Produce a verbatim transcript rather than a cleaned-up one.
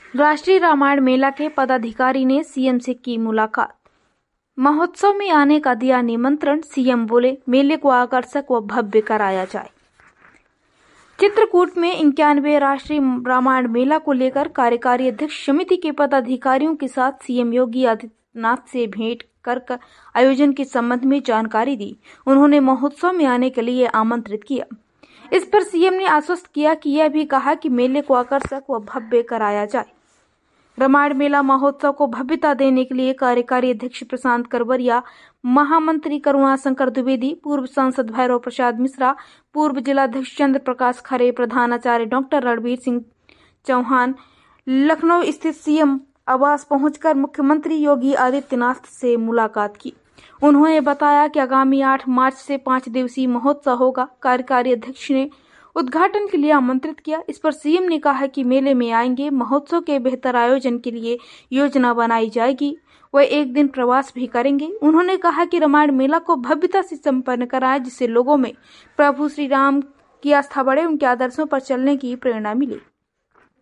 राष्ट्रीय रामायण मेला के पदाधिकारी ने सीएम से की मुलाकात। महोत्सव में आने का दिया निमंत्रण। सीएम बोले मेले को आकर्षक व भव्य कराया जाए। चित्रकूट में इक्यानवे राष्ट्रीय रामायण मेला को लेकर कार्यकारी अध्यक्ष समिति के पदाधिकारियों के साथ सीएम योगी आदित्यनाथ से भेंट कर आयोजन के संबंध में जानकारी दी। उन्होंने महोत्सव में आने के लिए आमंत्रित किया। इस पर सीएम ने आश्वस्त किया कि यह भी कहा कि मेले को आकर्षक व भव्य कराया जाए। रामायण मेला महोत्सव को भव्यता देने के लिए कार्यकारी अध्यक्ष प्रशांत करबरिया, महामंत्री करुणाशंकर द्विवेदी, पूर्व सांसद भैरव प्रसाद मिश्रा, पूर्व जिलाध्यक्ष चंद्र प्रकाश खरे, प्रधानाचार्य डॉक्टर रणबीर सिंह चौहान लखनऊ स्थित सीएम आवास पहुंचकर मुख्यमंत्री योगी आदित्यनाथ से मुलाकात की। उन्होंने बताया कि आगामी आठ मार्च से पाँच दिवसीय महोत्सव होगा। कार्यकारी अध्यक्ष ने उद्घाटन के लिए आमंत्रित किया। इस पर सीएम ने कहा कि मेले में आएंगे, महोत्सव के बेहतर आयोजन के लिए योजना बनाई जाएगी। वह एक दिन प्रवास भी करेंगे। उन्होंने कहा कि रामायण मेला को भव्यता से संपन्न कराएं, जिससे लोगों में प्रभु श्री राम की आस्था बढ़े, उनके आदर्शों पर चलने की प्रेरणा मिले।